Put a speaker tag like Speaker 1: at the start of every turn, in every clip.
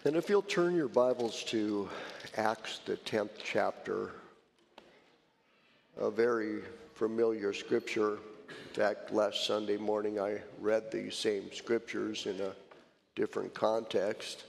Speaker 1: And if you'll turn your Bibles to Acts, the 10th chapter, a very familiar scripture. In fact, last Sunday morning I read these same scriptures in a different context.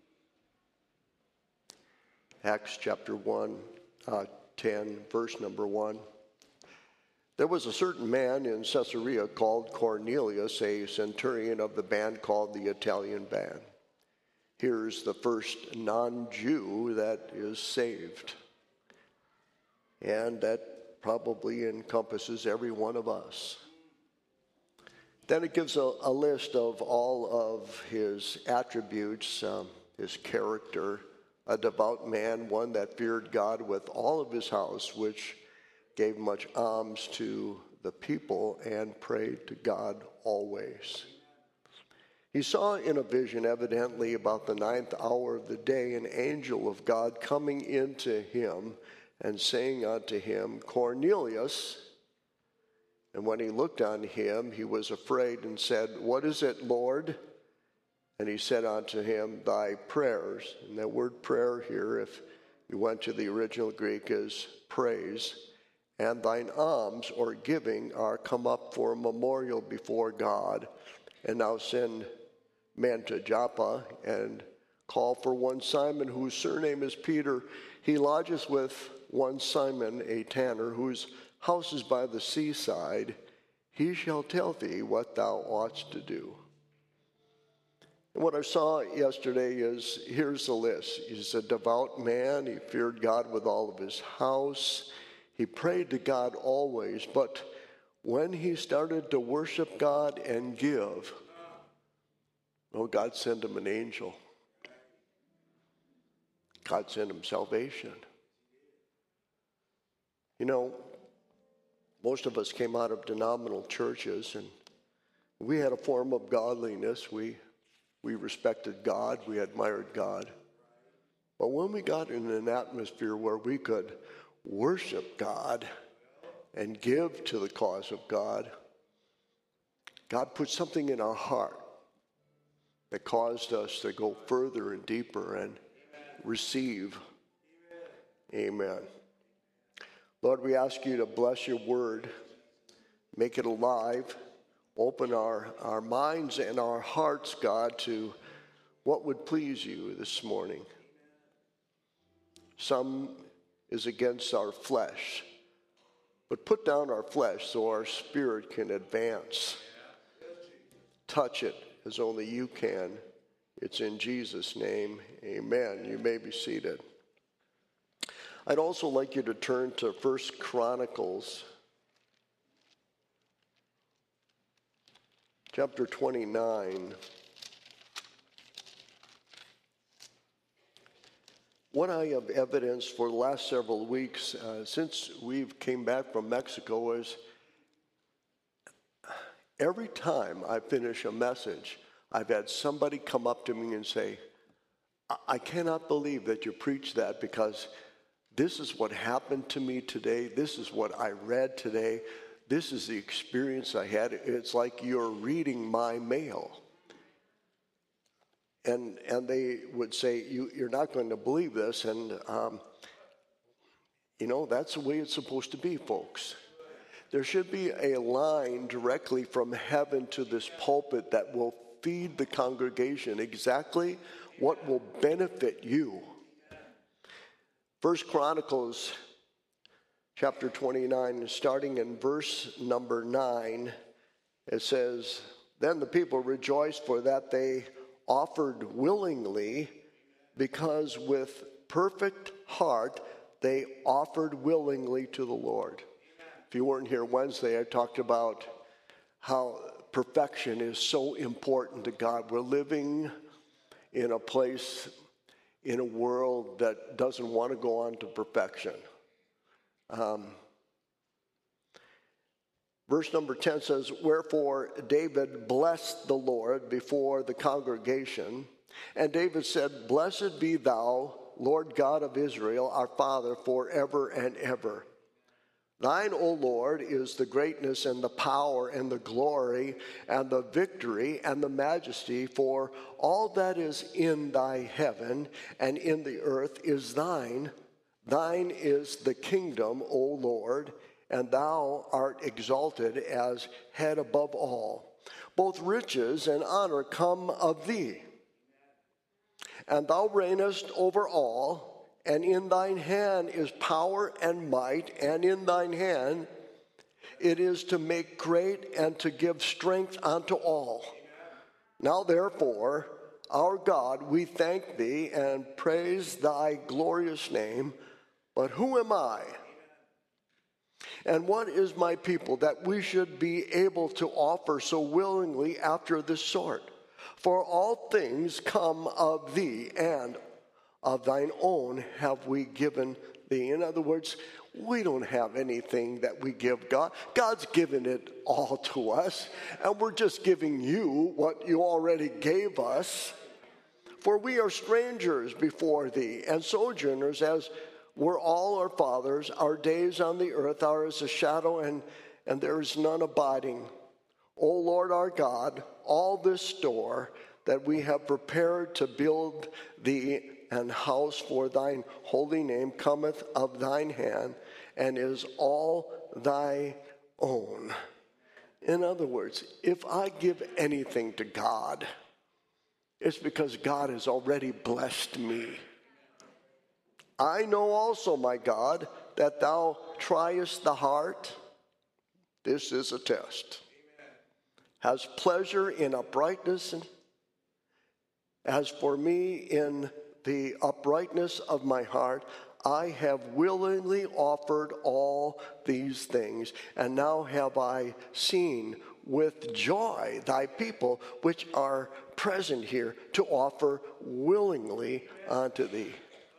Speaker 1: Acts chapter 10, verse number 1. There was a certain man in Caesarea called Cornelius, a centurion of the band called the Italian Band. Here's the first non-Jew that is saved. And that probably encompasses every one of us. Then it gives a list of all of his attributes, his character, a devout man, one that feared God with all of his house, which gave much alms to the people and prayed to God always. He saw in a vision, evidently about the 9th hour of the day, an angel of God coming into him and saying unto him, Cornelius. And when he looked on him, he was afraid and said, What is it, Lord? And he said unto him, Thy prayers. And that word prayer here, if you went to the original Greek, is praise. And thine alms, or giving, are come up for a memorial before God. And now send men to Joppa and call for one Simon, whose surname is Peter. He lodges with one Simon, a tanner, whose house is by the seaside. He shall tell thee what thou oughtest to do. And what I saw yesterday is, here's the list. He's a devout man. He feared God with all of his house. He prayed to God always. But when he started to worship God and give, God sent him an angel. God sent him salvation. You know, most of us came out of denominational churches, and we had a form of godliness. We respected God. We admired God. But when we got in an atmosphere where we could worship God and give to the cause of God, God put something in our heart that caused us to go further and deeper and receive. Amen. Lord, we ask you to bless your word, make it alive, open our minds and our hearts, God, to what would please you this morning. Some is against our flesh, but put down our flesh so our spirit can advance. Touch it as only you can. It's in Jesus' name, amen. You may be seated. I'd also like you to turn to 1 Chronicles, chapter 29. What I have evidenced for the last several weeks, since we've came back from Mexico, is every time I finish a message, I've had somebody come up to me and say, I cannot believe that you preached that, because this is what happened to me today. This is what I read today. This is the experience I had. It's like you're reading my mail. And they would say, you're not going to believe this. And, that's the way it's supposed to be, folks. There should be a line directly from heaven to this pulpit that will feed the congregation exactly what will benefit you. 1 Chronicles chapter 29, starting in verse number 9, it says, Then the people rejoiced for that they offered willingly, because with perfect heart they offered willingly to the Lord. If you weren't here Wednesday, I talked about how perfection is so important to God. We're living in a place, in a world that doesn't want to go on to perfection. Verse number 10 says, Wherefore David blessed the Lord before the congregation. And David said, Blessed be thou, Lord God of Israel, our Father, forever and ever. Thine, O Lord, is the greatness and the power and the glory and the victory and the majesty, for all that is in thy heaven and in the earth is thine. Thine is the kingdom, O Lord, and thou art exalted as head above all. Both riches and honor come of thee, and thou reignest over all, and in thine hand is power and might, and in thine hand it is to make great and to give strength unto all. Now therefore, our God, we thank thee and praise thy glorious name. But who am I? And what is my people that we should be able to offer so willingly after this sort? For all things come of thee, and of thine own have we given thee. In other words, we don't have anything that we give God. God's given it all to us, and we're just giving you what you already gave us. For we are strangers before thee, and sojourners, as were all our fathers. Our days on the earth are as a shadow, and there is none abiding. O Lord our God, all this store that we have prepared to build thee an house for thine holy name cometh of thine hand, and is all thy own. In other words, if I give anything to God, it's because God has already blessed me. I know also, my God, that thou triest the heart. This is a test. Has pleasure in uprightness. As for me, in the uprightness of my heart, I have willingly offered all these things, and now have I seen with joy thy people which are present here to offer willingly unto thee.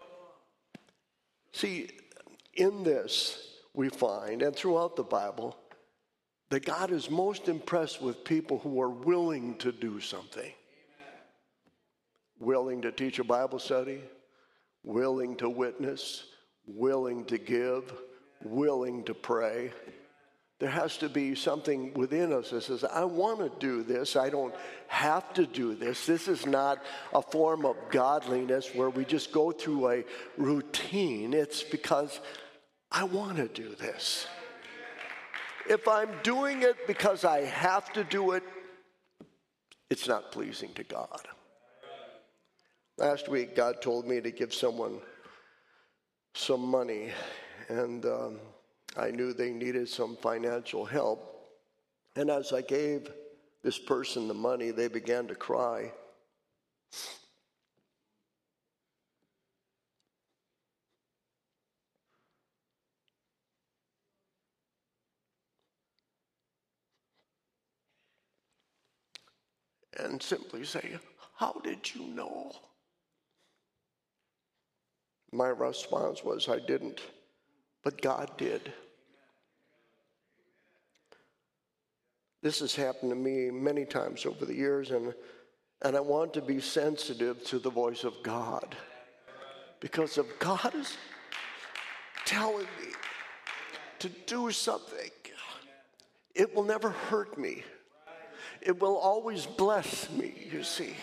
Speaker 1: See, in this we find, and throughout the Bible, that God is most impressed with people who are willing to do something. Willing to teach a Bible study, willing to witness, willing to give, willing to pray. There has to be something within us that says, I want to do this. I don't have to do this. This is not a form of godliness where we just go through a routine. It's because I want to do this. If I'm doing it because I have to do it, it's not pleasing to God. Last week, God told me to give someone some money, and I knew they needed some financial help. And as I gave this person the money, they began to cry. And simply say, how did you know? My response was, I didn't, but God did. This has happened to me many times over the years, and I want to be sensitive to the voice of God. Because if God is telling me to do something, it will never hurt me. It will always bless me, you see.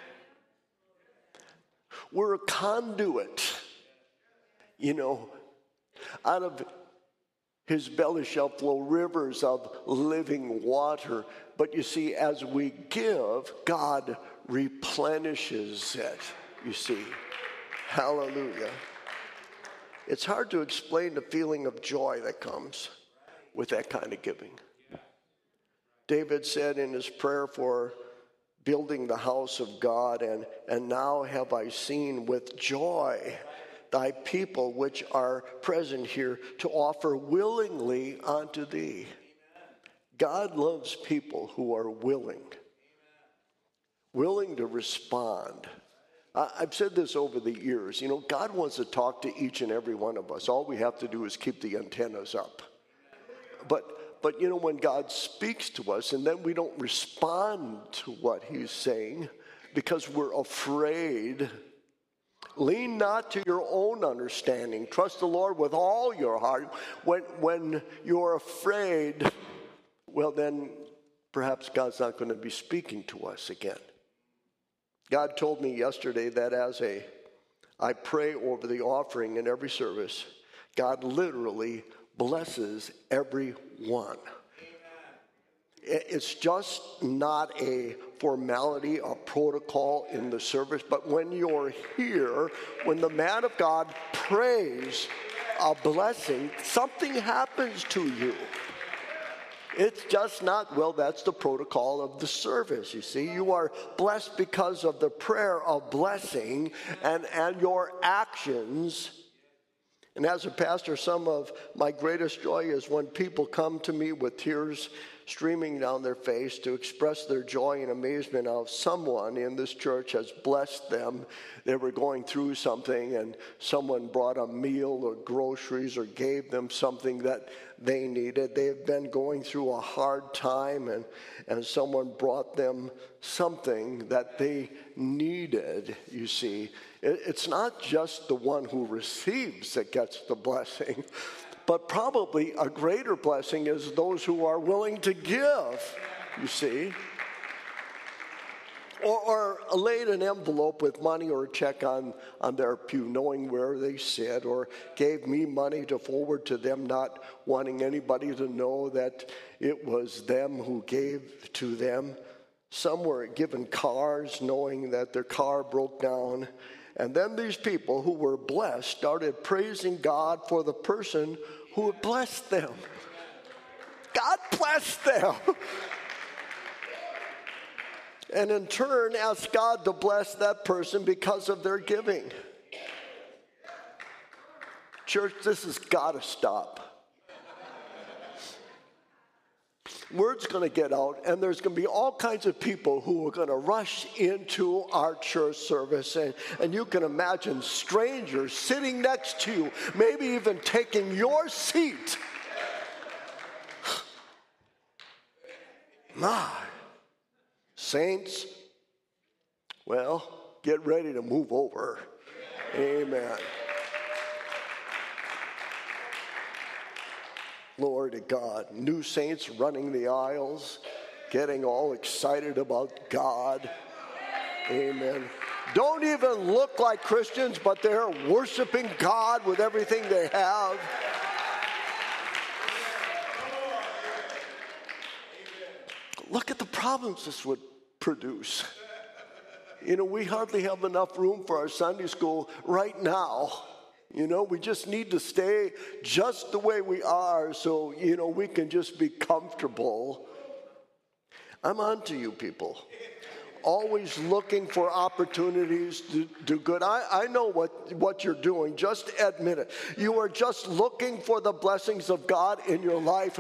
Speaker 1: We're a conduit. You know, out of his belly shall flow rivers of living water. But you see, as we give, God replenishes it, you see. Hallelujah. It's hard to explain the feeling of joy that comes with that kind of giving. David said in his prayer for building the house of God, and now have I seen with joy thy people which are present here to offer willingly unto thee. God loves people who are willing to respond. I've said this over the years. You know, God wants to talk to each and every one of us. All we have to do is keep the antennas up. But you know, when God speaks to us and then we don't respond to what he's saying because we're afraid Lean not to your own understanding. Trust the Lord with all your heart. When you're afraid, well then perhaps God's not going to be speaking to us again. God told me yesterday that I pray over the offering in every service, God literally blesses every one. It's just not a formality, a protocol in the service, but when you're here, when the man of God prays a blessing, something happens to you. It's just not, well, that's the protocol of the service, you see. You are blessed because of the prayer of blessing and your actions. And as a pastor, some of my greatest joy is when people come to me with tears streaming down their face to express their joy and amazement of someone in this church has blessed them. They were going through something and someone brought a meal or groceries or gave them something that they needed. They have been going through a hard time and someone brought them something that they needed, you see. It's not just the one who receives that gets the blessing, but probably a greater blessing is those who are willing to give, you see. Or laid an envelope with money or a check on their pew, knowing where they sit, or gave me money to forward to them, not wanting anybody to know that it was them who gave to them. Some were given cars, knowing that their car broke down. And then these people who were blessed started praising God for the person who had blessed them. God blessed them. And in turn, asked God to bless that person because of their giving. Church, this has got to stop. Word's going to get out, and there's going to be all kinds of people who are going to rush into our church service. And you can imagine strangers sitting next to you, maybe even taking your seat. My saints, well, get ready to move over. Amen. Glory to God. New saints running the aisles, getting all excited about God. Amen. Don't even look like Christians, but they're worshiping God with everything they have. Look at the problems this would produce. You know, we hardly have enough room for our Sunday school right now. You know, we just need to stay just the way we are so, you know, we can just be comfortable. I'm on to you people. Always looking for opportunities to do good. I know what you're doing. Just admit it. You are just looking for the blessings of God in your life.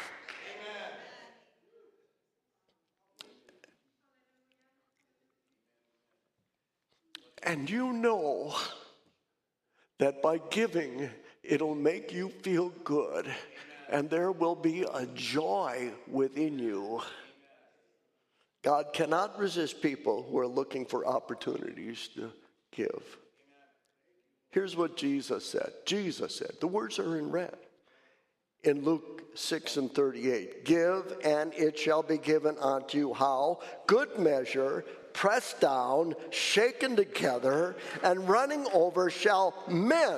Speaker 1: And you know that by giving, it'll make you feel good, and there will be a joy within you. God cannot resist people who are looking for opportunities to give. Here's what Jesus said. Jesus said, the words are in red. In Luke 6:38, give and it shall be given unto you. How? Good measure, pressed down, shaken together, and running over shall men.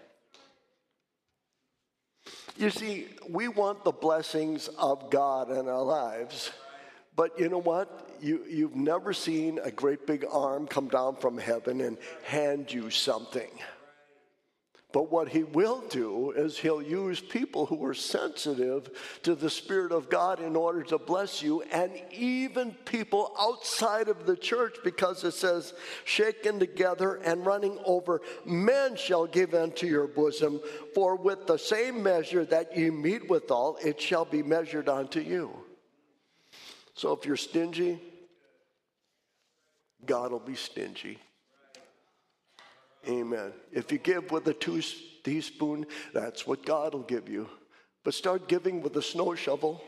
Speaker 1: You see, we want the blessings of God in our lives. But you know what? You've never seen a great big arm come down from heaven and hand you something. But what he will do is he'll use people who are sensitive to the Spirit of God in order to bless you, and even people outside of the church, because it says, shaken together and running over, men shall give unto your bosom, for with the same measure that ye meet withal, it shall be measured unto you. So if you're stingy, God will be stingy. Amen. If you give with a teaspoon, that's what God will give you. But start giving with a snow shovel.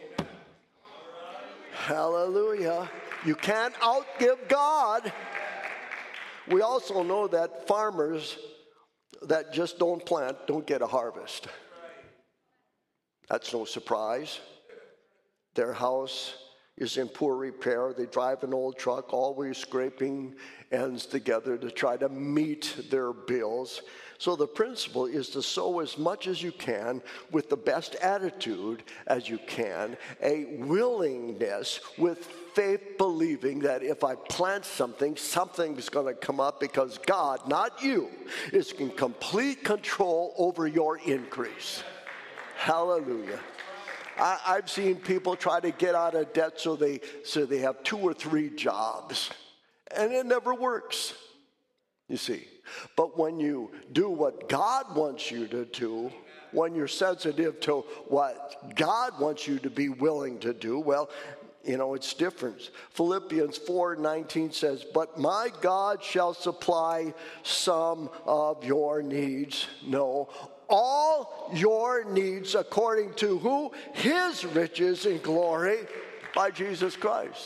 Speaker 1: Hallelujah. You can't outgive God. We also know that farmers that just don't plant don't get a harvest. That's no surprise. Their house is in poor repair. They drive an old truck, always scraping ends together to try to meet their bills. So the principle is to sow as much as you can with the best attitude as you can, a willingness with faith, believing that if I plant something, something's going to come up because God, not you, is in complete control over your increase. Hallelujah. I've seen people try to get out of debt so they have 2 or 3 jobs, and it never works, you see. But when you do what God wants you to do, when you're sensitive to what God wants you to be willing to do, well, you know, it's different. Philippians 4:19 says, "But my God shall supply some of your needs." No, all your needs according to who? His riches in glory by Jesus Christ.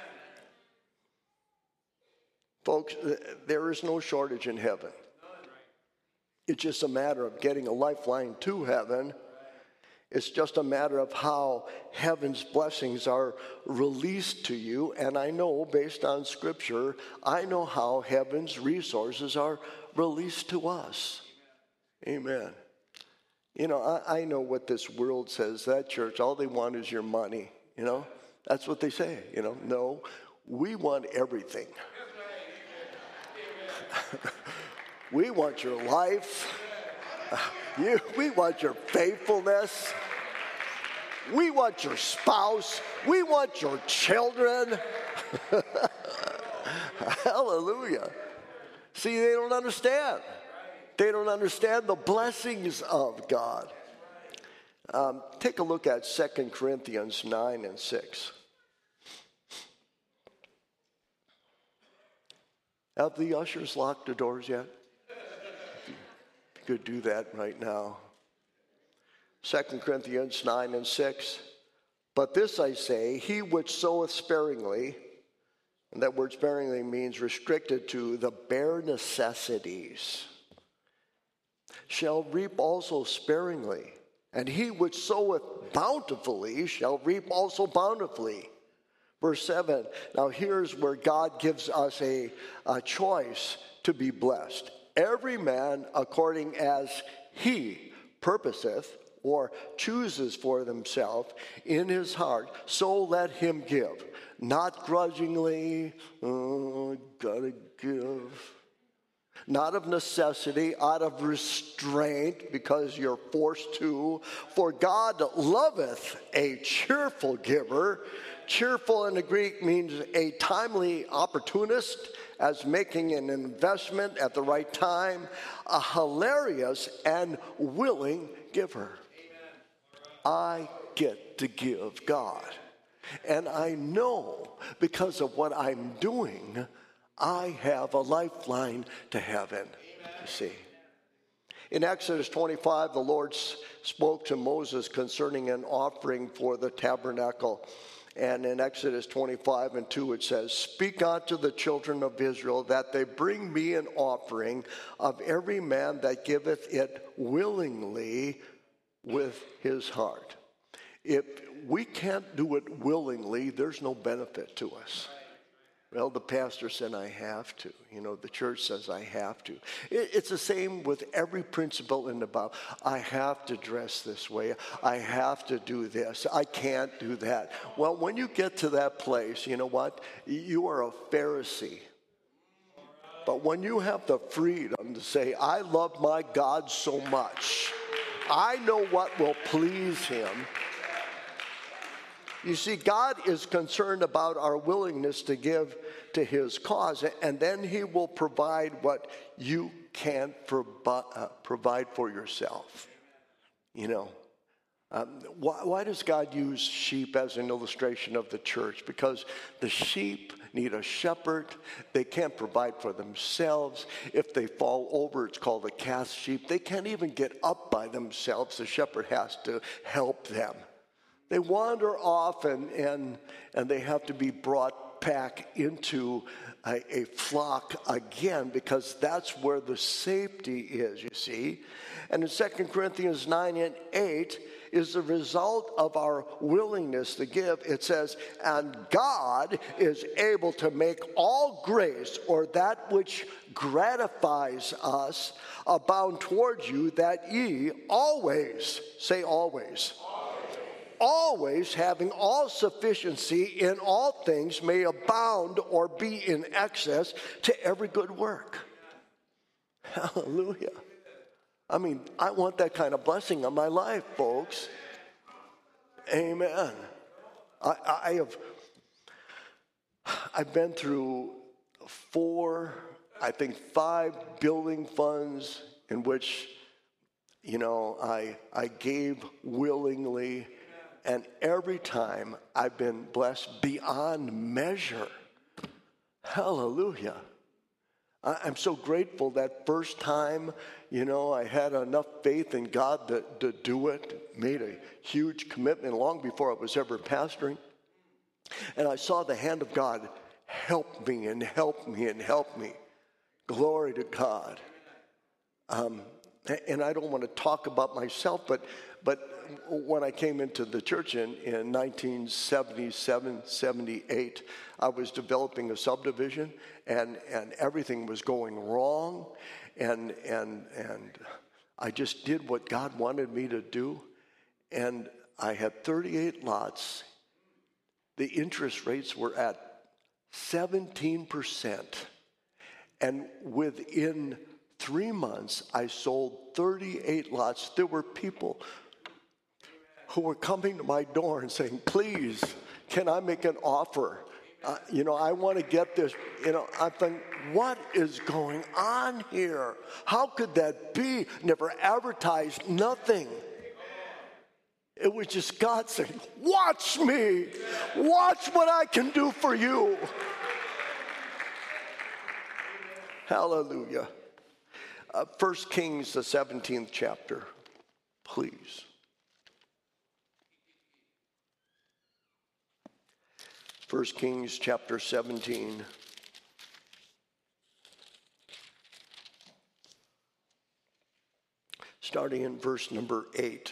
Speaker 1: Folks, there is no shortage in heaven. It's just a matter of getting a lifeline to heaven. It's just a matter of how heaven's blessings are released to you. And I know, based on Scripture, I know how heaven's resources are released to us. Amen. You know, I know what this world says. That church, all they want is your money. You know, that's what they say. You know, no, we want everything. We want your life. We want your faithfulness. We want your spouse. We want your children. Hallelujah. See, they don't understand. They don't understand the blessings of God. Take a look at 2 Corinthians 9 and 6. Have the ushers locked the doors yet? You could do that right now. 2 Corinthians 9 and 6. "But this I say, he which soweth sparingly," and that word sparingly means restricted to the bare necessities, "shall reap also sparingly. And he which soweth bountifully shall reap also bountifully." Verse 7, now here's where God gives us a choice to be blessed. "Every man according as he purposeth or chooses for himself in his heart, so let him give. Not grudgingly, gotta give. Not of necessity, out of restraint, because you're forced to. For God loveth a cheerful giver." Cheerful in the Greek means a timely opportunist, as making an investment at the right time, a hilarious and willing giver. I get to give God. And I know because of what I'm doing, I have a lifeline to heaven, you see. In Exodus 25, the Lord spoke to Moses concerning an offering for the tabernacle. And in Exodus 25 and 2, it says, "Speak unto the children of Israel that they bring me an offering of every man that giveth it willingly with his heart." If we can't do it willingly, there's no benefit to us. Well, the pastor said I have to. You know, the church says I have to. It's the same with every principle in the Bible. I have to dress this way. I have to do this. I can't do that. Well, when you get to that place, you know what? You are a Pharisee. But when you have the freedom to say, I love my God so much, I know what will please him. You see, God is concerned about our willingness to give to his cause, and then he will provide what you can't provide for yourself. You know, why does God use sheep as an illustration of the church? Because the sheep need a shepherd. They can't provide for themselves. If they fall over, it's called a cast sheep. They can't even get up by themselves. The shepherd has to help them. They wander off and they have to be brought brought back into a flock again, because that's where the safety is, you see. And in 2 Corinthians 9 and 8 is the result of our willingness to give. It says, and God is able to make all grace, or that which gratifies us, abound towards you, that ye always, say always, always having all sufficiency in all things may abound or be in excess to every good work. Hallelujah. I mean, I want that kind of blessing on my life, folks. Amen. I've been through 5 building funds in which, I gave willingly, and every time I've been blessed beyond measure. Hallelujah. I'm so grateful that first time, I had enough faith in God to do it, made a huge commitment long before I was ever pastoring. And I saw the hand of God help me and help me and help me. Glory to God. And I don't want to talk about myself, but when I came into the church in 1977, 78, I was developing a subdivision, and everything was going wrong, and I just did what God wanted me to do, and I had 38 lots. The interest rates were at 17%, and within 3 months, I sold 38 lots. There were people who were coming to my door and saying, please, can I make an offer? I want to get this. I think, what is going on here? How could that be? Never advertised, nothing. It was just God saying, watch me. Watch what I can do for you. Hallelujah. 1 Kings, the 17th chapter, please. 1 Kings chapter 17. Starting in verse number 8.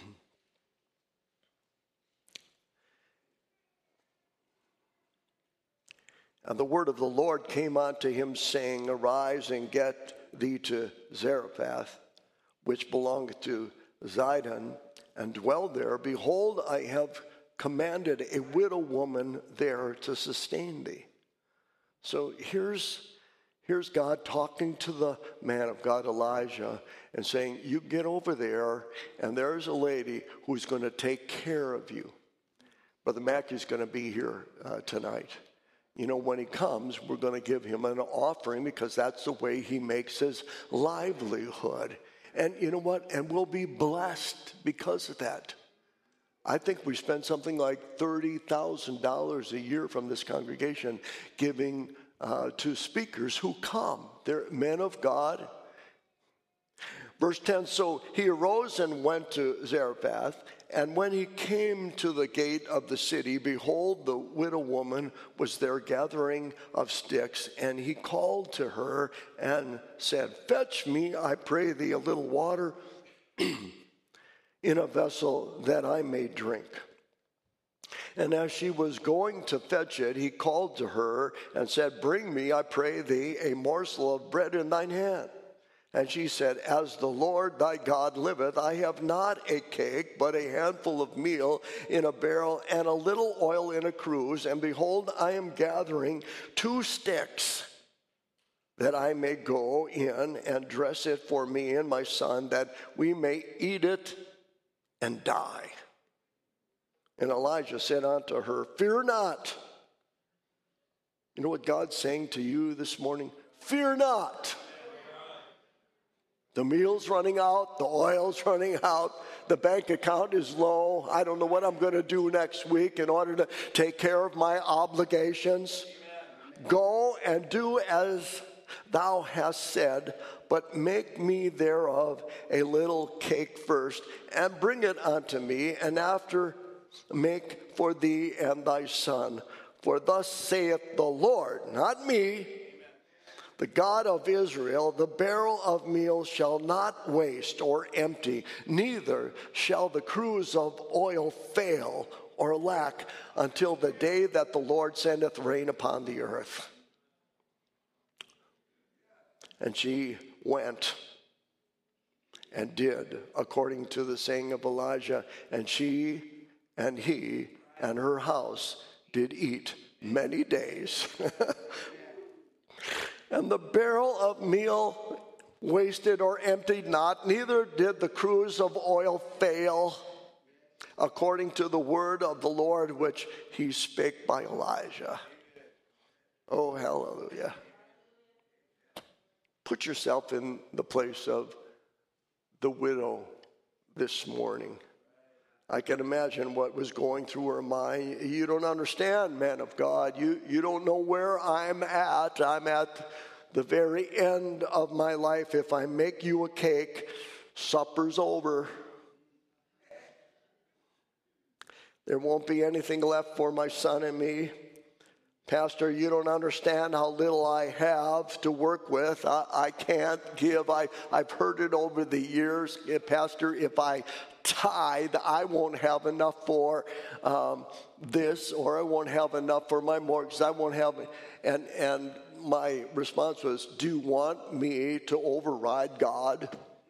Speaker 1: And the word of the Lord came unto him, saying, arise and get thee to Zarephath, which belongeth to Zidon, and dwell there. Behold, I have commanded a widow woman there to sustain thee. So here's God talking to the man of God, Elijah, and saying, you get over there, and there's a lady who's going to take care of you. Brother Mackey's going to be here tonight. When he comes, we're going to give him an offering, because that's the way he makes his livelihood. And you know what? And we'll be blessed because of that. I think we spend something like $30,000 a year from this congregation giving to speakers who come. They're men of God. Verse 10, so he arose and went to Zarephath, and when he came to the gate of the city, behold, the widow woman was there gathering of sticks, and he called to her and said, fetch me, I pray thee, a little water in a vessel that I may drink. And as she was going to fetch it, he called to her and said, bring me, I pray thee, a morsel of bread in thine hand. And she said, as the Lord thy God liveth, I have not a cake, but a handful of meal in a barrel, and a little oil in a cruse. And behold, I am gathering 2 sticks, that I may go in and dress it for me and my son, that we may eat it and die. And Elijah said unto her, fear not. You know what God's saying to you this morning? Fear not. The meal's running out, the oil's running out, the bank account is low. I don't know what I'm going to do next week in order to take care of my obligations. Amen. Go and do as thou hast said, but make me thereof a little cake first, and bring it unto me, and after make for thee and thy son. For thus saith the Lord, not me, the God of Israel, the barrel of meal shall not waste or empty, neither shall the cruse of oil fail or lack until the day that the Lord sendeth rain upon the earth. And she went and did according to the saying of Elijah, and she and he and her house did eat many days. And the barrel of meal wasted or emptied not, neither did the cruse of oil fail, according to the word of the Lord which he spake by Elijah. Oh, hallelujah. Put yourself in the place of the widow this morning. I can imagine what was going through her mind. You don't understand, man of God. You don't know where I'm at. I'm at the very end of my life. If I make you a cake, supper's over. There won't be anything left for my son and me. Pastor, you don't understand how little I have to work with. I can't give. I've heard it over the years. Pastor, if I tithe, I won't have enough for this, or I won't have enough for my mortgage. I won't have, and my response was, do you want me to override God?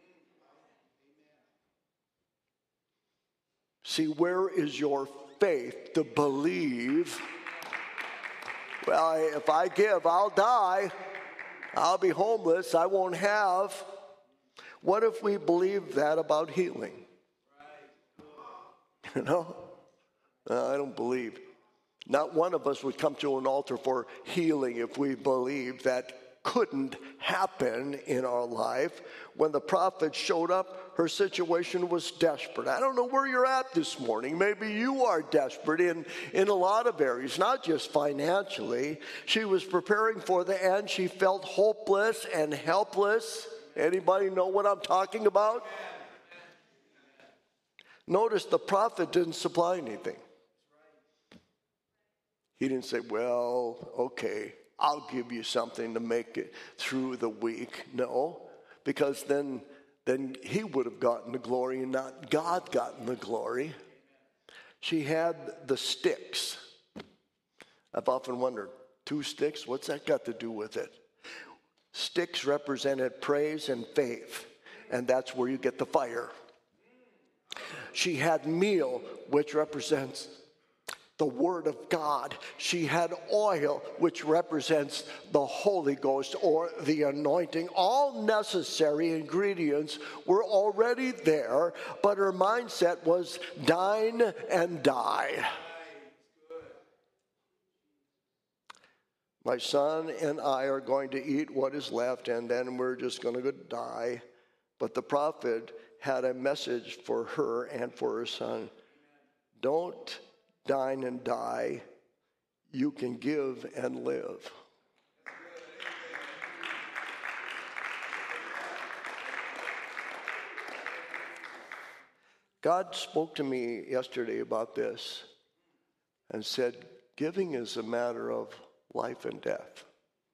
Speaker 1: See, where is your faith to believe? Well, if I give, I'll die. I'll be homeless. I won't have. What if we believe that about healing? You know? I don't believe. Not one of us would come to an altar for healing if we believed that couldn't happen in our life. When the prophet showed up, her situation was desperate. I don't know where you're at this morning. Maybe you are desperate in a lot of areas, not just financially. She was preparing for the end. She felt hopeless and helpless. Anybody know what I'm talking about? Notice the prophet didn't supply anything. He didn't say, well, okay, I'll give you something to make it through the week. No, because then he would have gotten the glory and not God gotten the glory. She had the sticks. I've often wondered, 2 sticks, what's that got to do with it? Sticks represented praise and faith, and that's where you get the fire. She had meal, which represents the Word of God. She had oil, which represents the Holy Ghost or the anointing. All necessary ingredients were already there, but her mindset was dine and die. My son and I are going to eat what is left, and then we're just going to go die. But the prophet had a message for her and for her son. Don't dine and die. You can give and live. God spoke to me yesterday about this and said, giving is a matter of life and death.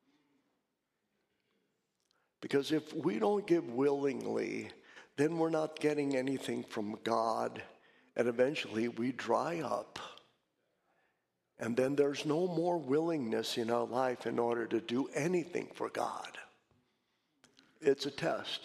Speaker 1: Because if we don't give willingly, then we're not getting anything from God, and eventually we dry up. And then there's no more willingness in our life in order to do anything for God. It's a test.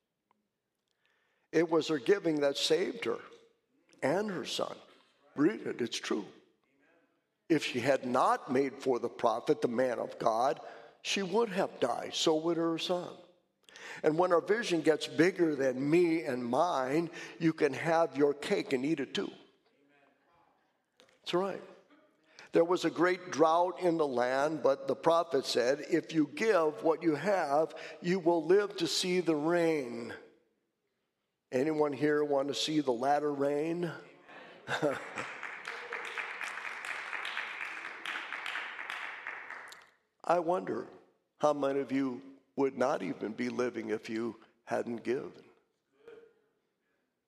Speaker 1: It was her giving that saved her and her son. Read it, it's true. If she had not made for the prophet, the man of God, she would have died. So would her son. And when our vision gets bigger than me and mine, you can have your cake and eat it too. That's right. There was a great drought in the land, but the prophet said, if you give what you have, you will live to see the rain. Anyone here want to see the latter rain? I wonder how many of you would not even be living if you hadn't given.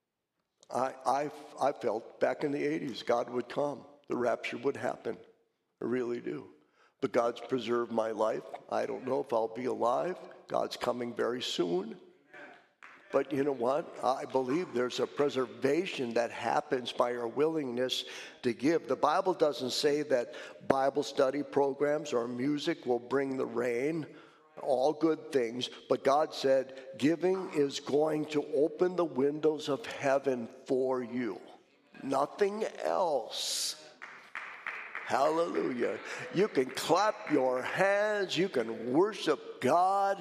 Speaker 1: I felt back in the 80s, God would come. The rapture would happen. I really do. But God's preserved my life. I don't know if I'll be alive. God's coming very soon. But you know what? I believe there's a preservation that happens by our willingness to give. The Bible doesn't say that Bible study programs or music will bring the rain, all good things. But God said giving is going to open the windows of heaven for you. Nothing else. Hallelujah. You can clap your hands. You can worship God.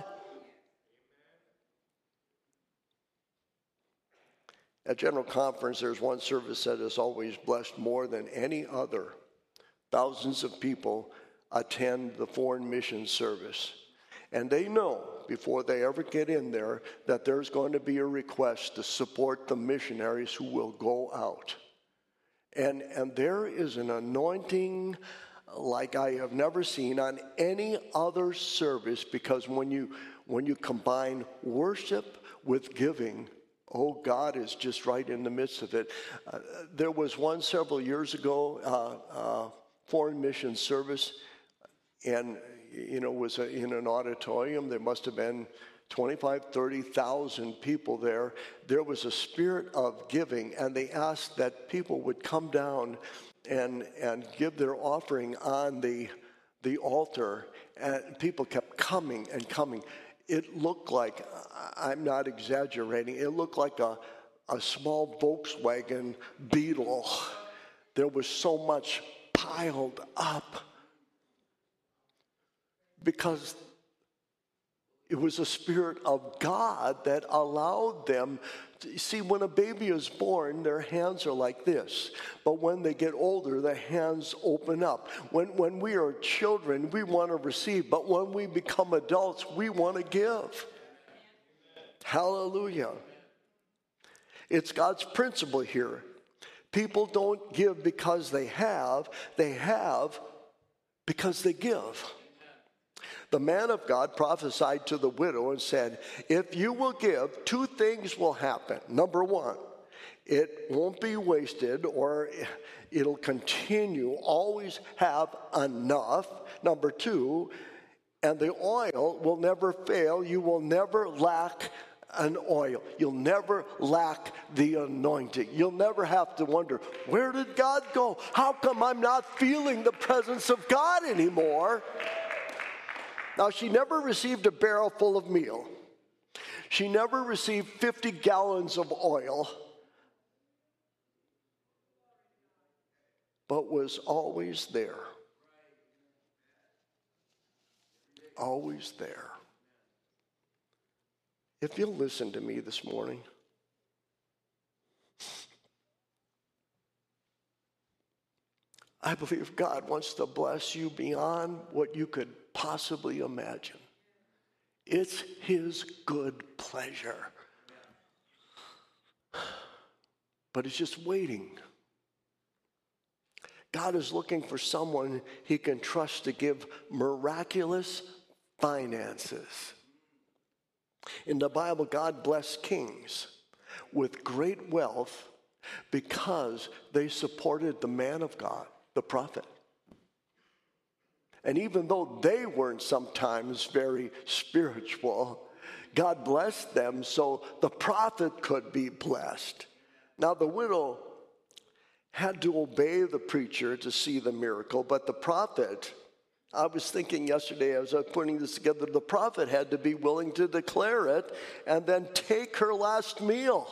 Speaker 1: At General Conference, there's one service that is always blessed more than any other. Thousands of people attend the foreign mission service. And they know, before they ever get in there, that there's going to be a request to support the missionaries who will go out. And there is an anointing like I have never seen on any other service, because when you combine worship with giving, oh, God is just right in the midst of it. There was one several years ago, foreign mission service, and it was in an auditorium. There must have been 25,000, 30,000 people there. There was a spirit of giving, and they asked that people would come down and give their offering on the altar, and people kept coming and coming. It looked like, I'm not exaggerating, it looked like a small Volkswagen Beetle. There was so much piled up because it was a spirit of God that allowed them to see. When a baby is born, their hands are like this. But when they get older, their hands open up. When we are children, we want to receive. But when we become adults, we want to give. Hallelujah. It's God's principle here. People don't give because they have because they give. The man of God prophesied to the widow and said, if you will give, two things will happen. Number one, it won't be wasted, or it'll continue, always have enough. Number two, and the oil will never fail. You will never lack an oil. You'll never lack the anointing. You'll never have to wonder, where did God go? How come I'm not feeling the presence of God anymore? Now, she never received a barrel full of meal. She never received 50 gallons of oil, but was always there. Always there. If you'll listen to me this morning, I believe God wants to bless you beyond what you could possibly imagine. It's His good pleasure. But He's just waiting. God is looking for someone He can trust to give miraculous finances. In the Bible, God blessed kings with great wealth because they supported the man of God, the prophet. And even though they weren't sometimes very spiritual, God blessed them so the prophet could be blessed. Now, the widow had to obey the preacher to see the miracle, but the prophet, I was thinking yesterday as I was putting this together, the prophet had to be willing to declare it and then take her last meal.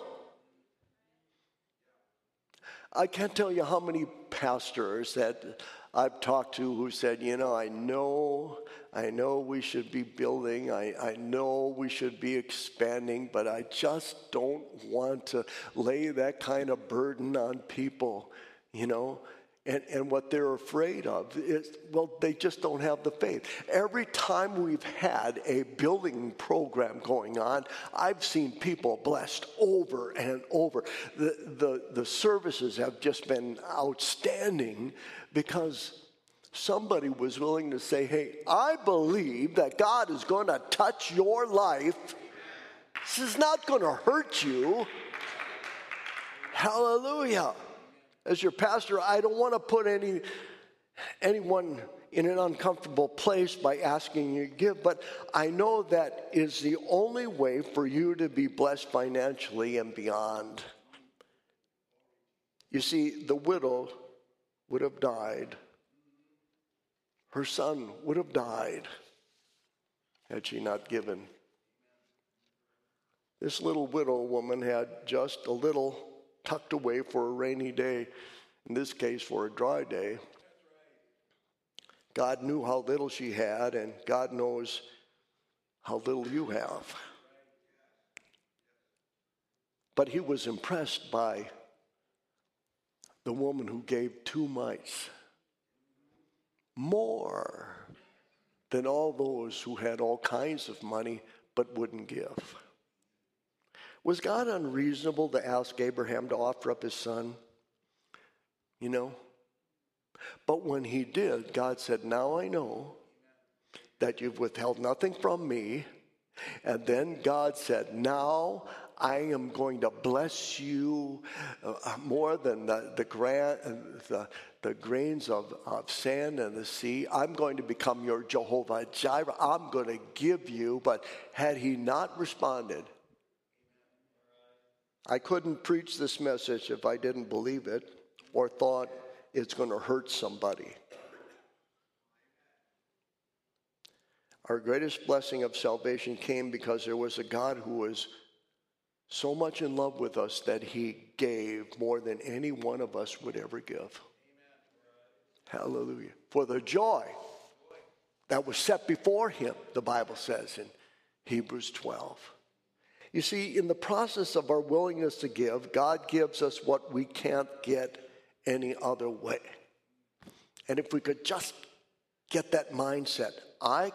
Speaker 1: I can't tell you how many pastors that I've talked to who said, I know we should be building, I know we should be expanding, but I just don't want to lay that kind of burden on people, And what they're afraid of is, they just don't have the faith. Every time we've had a building program going on, I've seen people blessed over and over. The services have just been outstanding because somebody was willing to say, hey, I believe that God is going to touch your life. This is not going to hurt you. Hallelujah. As your pastor, I don't want to put any anyone in an uncomfortable place by asking you to give, but I know that is the only way for you to be blessed financially and beyond. You see, the widow would have died. Her son would have died had she not given. This little widow woman had just a little tucked away for a rainy day, in this case for a dry day. God knew how little she had, and God knows how little you have. But he was impressed by the woman who gave 2 mites, more than all those who had all kinds of money but wouldn't give. Was God unreasonable to ask Abraham to offer up his son? You know? But when he did, God said, now I know that you've withheld nothing from me. And then God said, now I am going to bless you more than the grains of sand and the sea. I'm going to become your Jehovah Jireh. I'm going to give you. But had he not responded, I couldn't preach this message if I didn't believe it or thought it's going to hurt somebody. Our greatest blessing of salvation came because there was a God who was so much in love with us that he gave more than any one of us would ever give. Amen. Hallelujah. For the joy that was set before him, the Bible says in Hebrews 12. You see, in the process of our willingness to give, God gives us what we can't get any other way. And if we could just get that mindset, I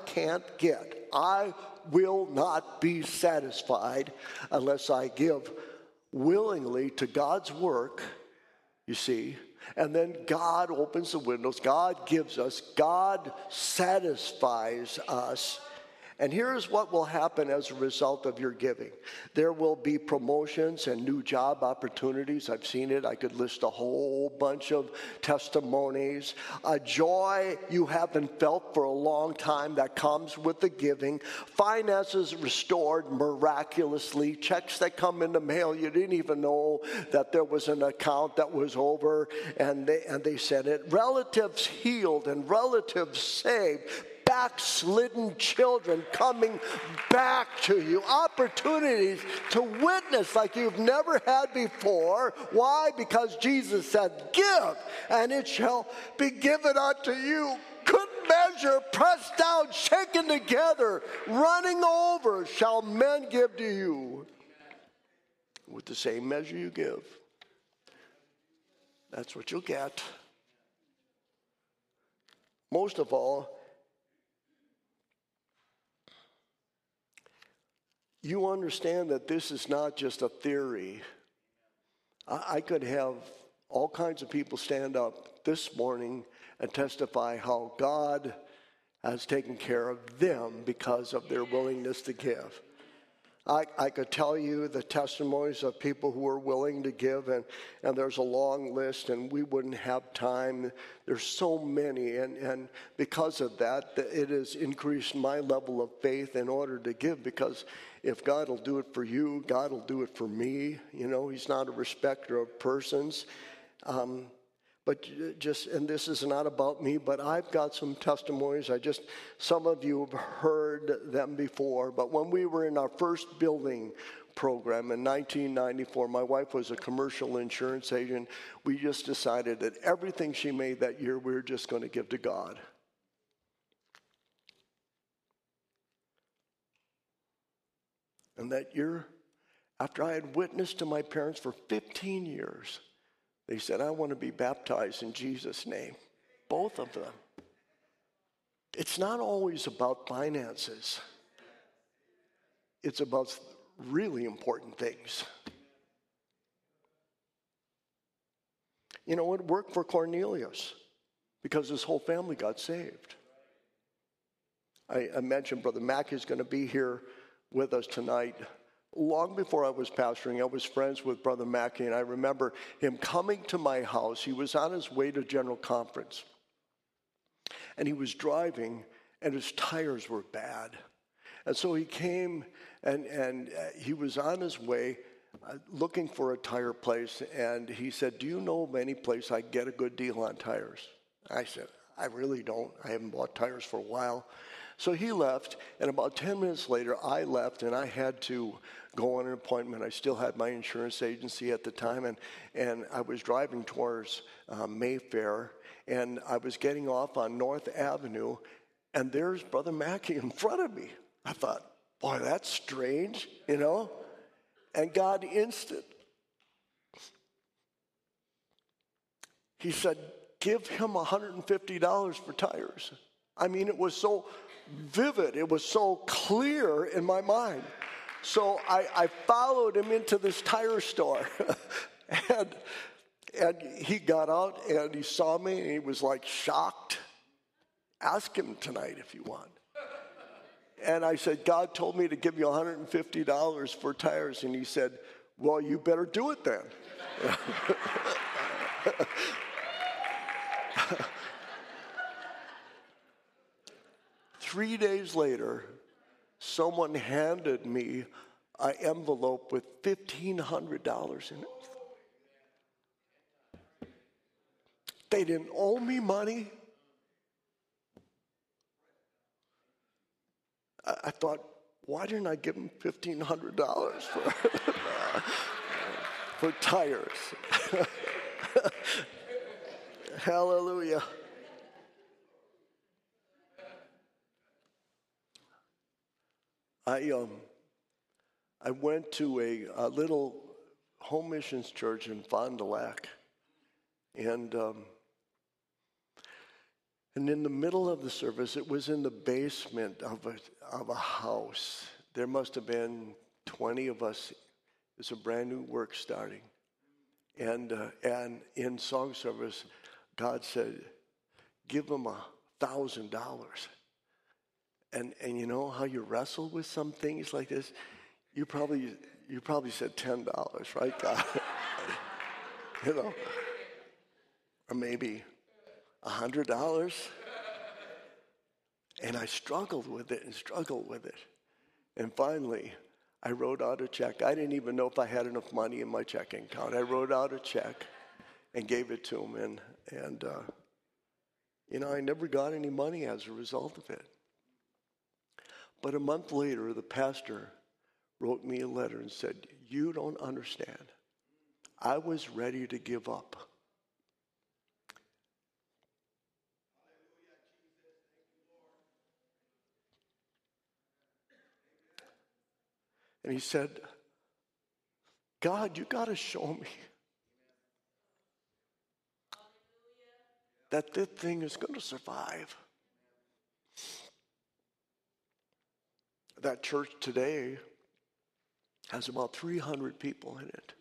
Speaker 1: will not be satisfied unless I give willingly to God's work, you see. And then God opens the windows, God gives us, God satisfies us. And here's what will happen as a result of your giving. There will be promotions and new job opportunities. I've seen it. I could list a whole bunch of testimonies. A joy you haven't felt for a long time that comes with the giving. Finances restored miraculously. Checks that come in the mail. You didn't even know that there was an account that was over, and they sent it. Relatives healed and relatives saved. Backslidden children coming back to you. Opportunities to witness like you've never had before. Why? Because Jesus said, give, and it shall be given unto you. Good measure, pressed down, shaken together, running over, shall men give to you. With the same measure you give, that's what you'll get. Most of all, you understand that this is not just a theory. I could have all kinds of people stand up this morning and testify how God has taken care of them because of their willingness to give. I could tell you the testimonies of people who are willing to give, and there's a long list, and we wouldn't have time. There's so many, and because of that, it has increased my level of faith in order to give, because if God will do it for you, God will do it for me. You know, he's not a respecter of persons. But and this is not about me, but I've got some testimonies. Some of you have heard them before, but when we were in our first building program in 1994, my wife was a commercial insurance agent. We just decided that everything she made that year, we were just going to give to God. And that year, after I had witnessed to my parents for 15 years, they said, I want to be baptized in Jesus' name. Both of them. It's not always about finances. It's about really important things. You know, it worked for Cornelius because his whole family got saved. I mentioned Brother Mack is going to be here with us tonight. Long before I was pastoring, I was friends with Brother Mackey, and I remember him coming to my house. He was on his way to General Conference. And he was driving, and his tires were bad. And so he came, and he was on his way looking for a tire place, and he said, "Do you know of any place I can get a good deal on tires?" I said, "I really don't. I haven't bought tires for a while." So he left, and about 10 minutes later, I left, and I had to go on an appointment. I still had my insurance agency at the time, and I was driving towards Mayfair, and I was getting off on North Avenue, and there's Brother Mackey in front of me. I thought, boy, that's strange, you know? And God instant. He said, "Give him $150 for tires." I mean, it was so vivid. It was so clear in my mind. So I followed him into this tire store. and he got out and he saw me and he was like shocked. "Ask him tonight if you want." And I said, "God told me to give you $150 for tires." And he said, "Well, you better do it then." 3 days later, someone handed me an envelope with $1,500 in it. They didn't owe me money. I thought, why didn't I give them $1,500 for tires? Hallelujah. I went to a little home missions church in Fond du Lac, and in the middle of the service, it was in the basement of a house. There must have been 20 of us. It's a brand new work starting, and in song service, God said, "Give them $1,000." And you know how you wrestle with some things like this? You probably said $10, right, God? You know, or maybe $100. And I struggled with it. And finally, I wrote out a check. I didn't even know if I had enough money in my checking account. I wrote out a check and gave it to him. And I never got any money as a result of it. But a month later, the pastor wrote me a letter and said, "You don't understand. I was ready to give up. And he said, "God, you got to show me that this thing is going to survive." That church today has about 300 people in it.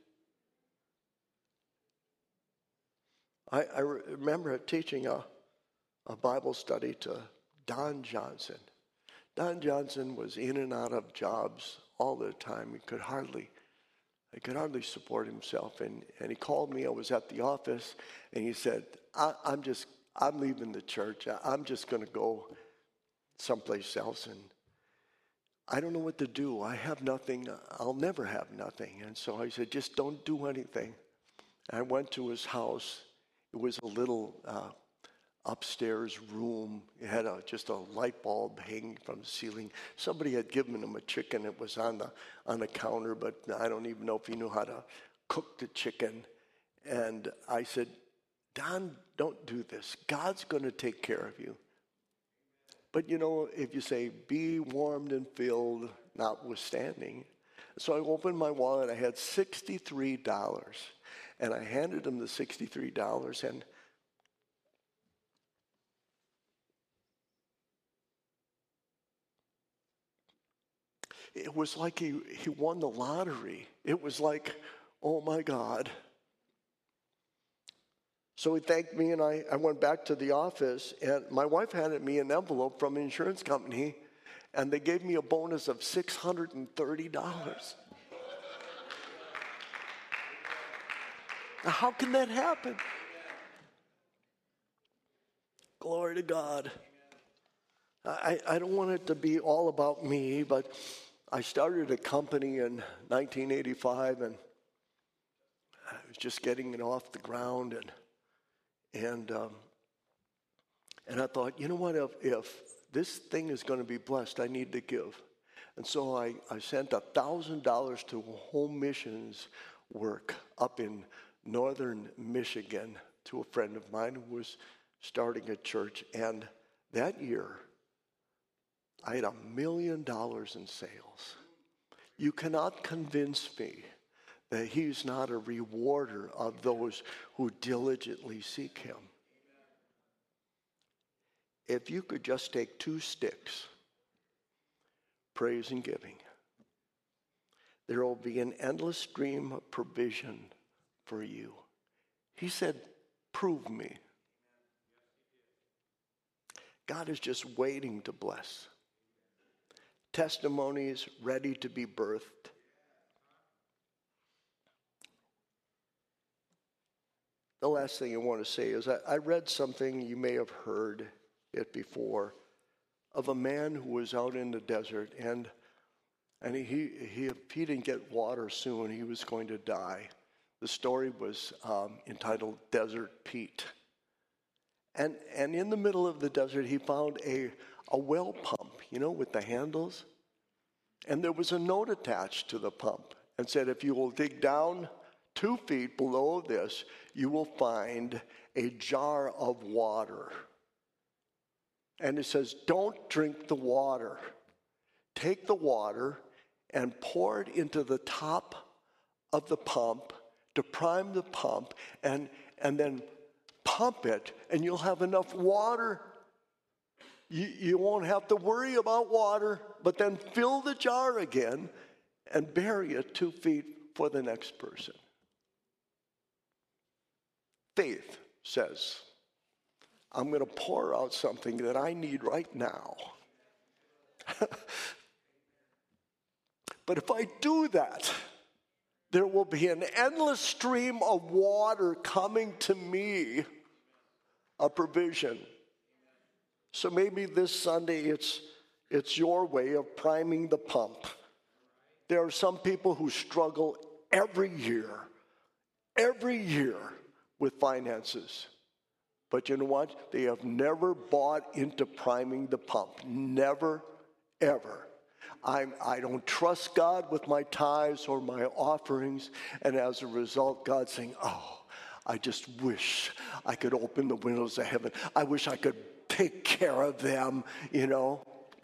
Speaker 1: I remember teaching a Bible study to Don Johnson. Don Johnson was in and out of jobs all the time. He could hardly support himself. And he called me. I was at the office, and he said, I'm leaving the church. I'm just going to go someplace else. And I don't know what to do. I have nothing. I'll never have nothing. And so I said, "Just don't do anything." I went to his house. It was a little upstairs room. It had just a light bulb hanging from the ceiling. Somebody had given him a chicken. It was on the counter, but I don't even know if he knew how to cook the chicken. And I said, "Don, don't do this. God's going to take care of you." But if you say, "Be warmed and filled, notwithstanding." So I opened my wallet. I had $63. And I handed him the $63. And it was like he won the lottery. It was like, oh my God. So he thanked me, and I went back to the office, and my wife handed me an envelope from an insurance company, and they gave me a bonus of $630. Now, how can that happen? Glory to God. I don't want it to be all about me, but I started a company in 1985, and I was just getting it off the ground, and I thought, you know what, if this thing is going to be blessed, I need to give. And so I sent $1,000 to home missions work up in northern Michigan to a friend of mine who was starting a church. And that year, I had $1 million in sales. You cannot convince me that he's not a rewarder of those who diligently seek him. If you could just take 2 sticks, praise and giving, there will be an endless stream of provision for you. He said, prove me. God is just waiting to bless. Testimonies ready to be birthed. The last thing I want to say is I read something, you may have heard it before, of a man who was out in the desert, and if he didn't get water soon, he was going to die. The story was entitled Desert Pete. And in the middle of the desert, he found a well pump, with the handles. And there was a note attached to the pump and said, if you will dig down 2 feet below this, you will find a jar of water. And it says, don't drink the water. Take the water and pour it into the top of the pump to prime the pump, and then pump it, and you'll have enough water. You won't have to worry about water, but then fill the jar again and bury it 2 feet for the next person. Faith says, I'm going to pour out something that I need right now. But if I do that, there will be an endless stream of water coming to me, a provision. So maybe this Sunday it's your way of priming the pump. There are some people who struggle every year with finances. But you know what? They have never bought into priming the pump. Never, ever. I don't trust God with my tithes or my offerings, and as a result, God's saying, oh, I just wish I could open the windows of heaven. I wish I could take care of them, The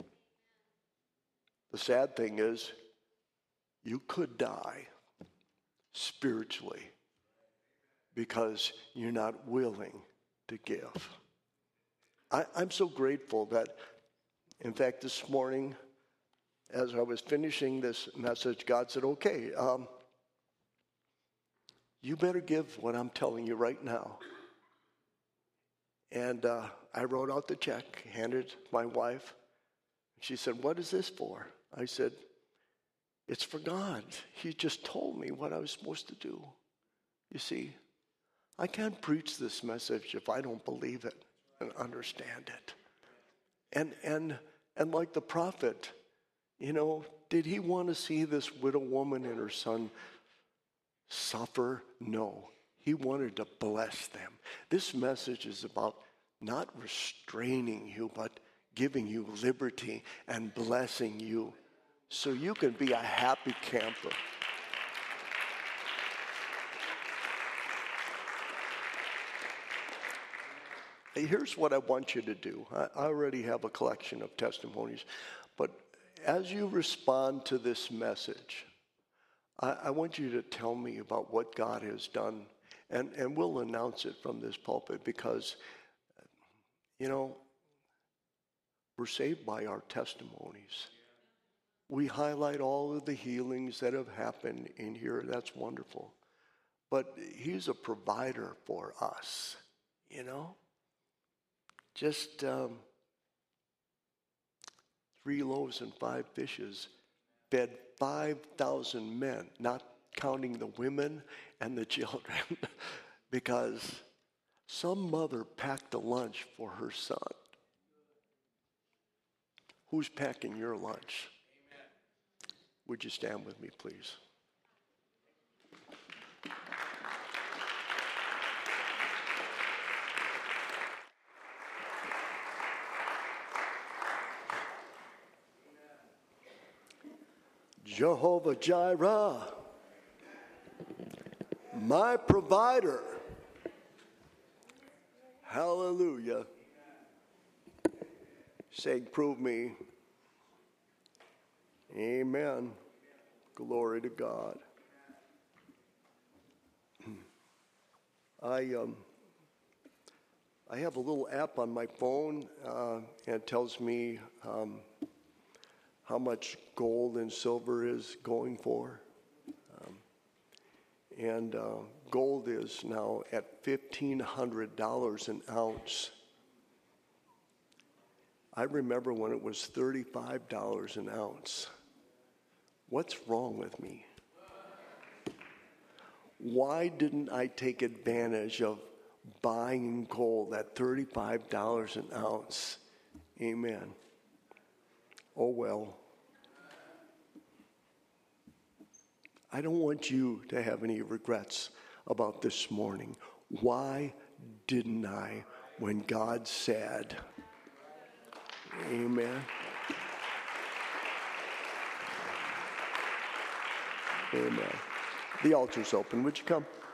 Speaker 1: sad thing is, you could die spiritually because you're not willing to give. I'm so grateful that, in fact, this morning, as I was finishing this message, God said, okay, you better give what I'm telling you right now. And I wrote out the check, handed it to my wife. She said, what is this for? I said, it's for God. He just told me what I was supposed to do. You see, I can't preach this message if I don't believe it and understand it. And like the prophet, did he want to see this widow woman and her son suffer? No. He wanted to bless them. This message is about not restraining you, but giving you liberty and blessing you so you can be a happy camper. Here's what I want you to do. I already have a collection of testimonies, but as you respond to this message, I want you to tell me about what God has done, and we'll announce it from this pulpit because, we're saved by our testimonies. We highlight all of the healings that have happened in here. That's wonderful. But he's a provider for us, Just 3 loaves and 5 fishes fed 5,000 men, not counting the women and the children, because Some mother packed a lunch for her son. Who's packing your lunch? Amen. Would you stand with me, please? Jehovah Jireh, my provider. Hallelujah. Saying, prove me. Amen. Glory to God. I have a little app on my phone, and it tells me how much gold and silver is going for. And gold is now at $1,500 an ounce. I remember when it was $35 an ounce. What's wrong with me? Why didn't I take advantage of buying gold at $35 an ounce? Amen. Oh well. I don't want you to have any regrets about this morning. Why didn't I when God said? Amen. Amen. The altar's open. Would you come?